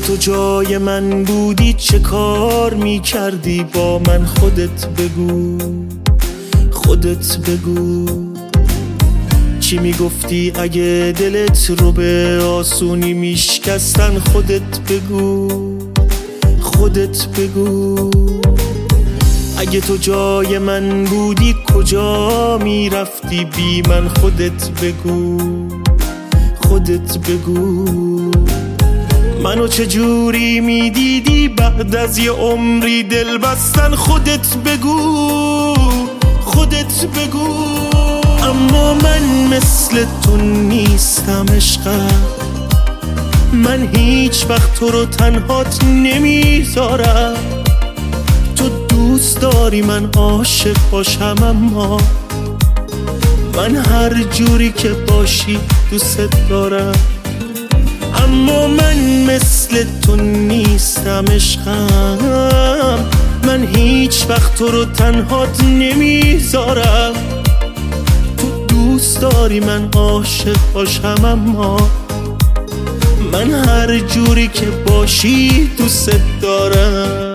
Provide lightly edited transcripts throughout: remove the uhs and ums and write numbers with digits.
تو جای من بودی چه کار میکردی با من؟ خودت بگو، خودت بگو. چی میگفتی اگه دلت رو به آسونی میشکستن؟ خودت بگو، خودت بگو. اگه تو جای من بودی کجا میرفتی بی من؟ خودت بگو، خودت بگو. منو چجوری میدیدی بعد از یه عمری دل بستن؟ خودت بگو، خودت بگو. اما من مثل تو نیستم عشقم، من هیچ وقت تو رو تنهات نمیذارم. تو دوست داری من عاشق باشم، اما من هر جوری که باشی دوست دارم. اما من مثل تو نیستم عشقم، من هیچ وقت تو رو تنهات نمیذارم. تو دوست داری من عاشق باشم، اما من هر جوری که باشی دوست دارم.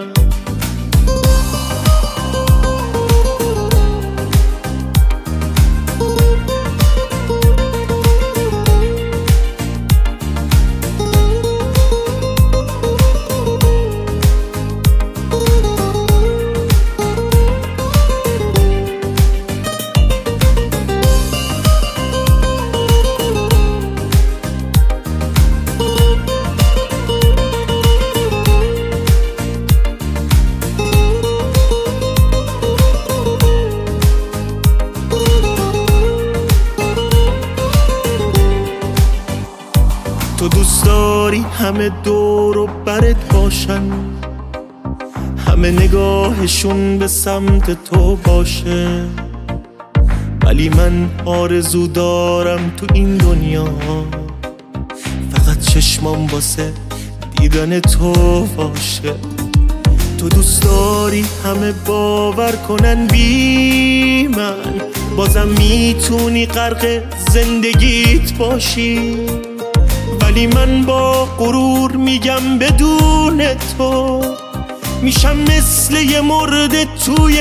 تو دوست داری همه دور و برت باشن، همه نگاهشون به سمت تو باشه، ولی من آرزو دارم تو این دنیا فقط چشمام واسه دیدن تو باشه. تو دوست داری همه باور کنن بی من، بازم میتونی غرق زندگیت باشی، ولی من با غرور میگم بدون تو میشم مثل یه مرده توی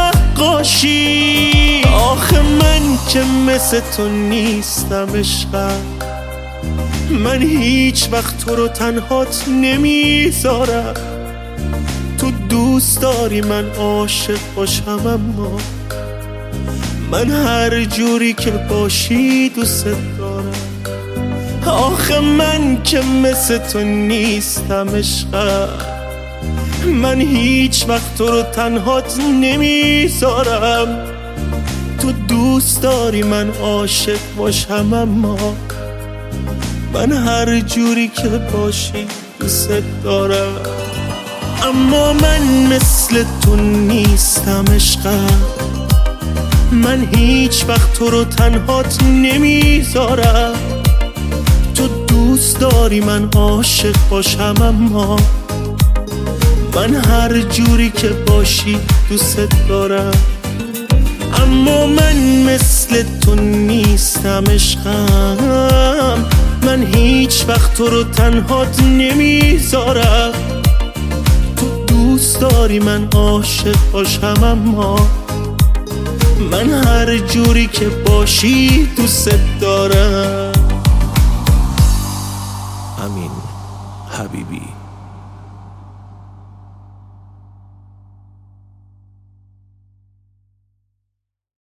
نقاشی. آخه من که مثل تو نیستم عشقم، من هیچ وقت تو رو تنهات نمیذارم. تو دوست داری من عاشق باشم، اما من هر جوری که باشی دوست دارم. آخه من که مثل تو نیستم عشقم، من هیچ وقت تو رو تنهات نمیذارم. تو دوست داری من عاشق باشم، اما من هر جوری که باشی دوست دارم. اما من مثل تو نیستم عشقم، من هیچ وقت تو رو تنهات نمیذارم. تو دوست داری من عاشق باشم، اما من هر جوری که باشی دوست دارم. اما من مثل تو نیستم عشقم، من هیچ وقت تو رو تنهات نمیذارم. تو دوست داری من عاشق باشم، اما من هر جوری که باشی دوست دارم. امین حبیبی.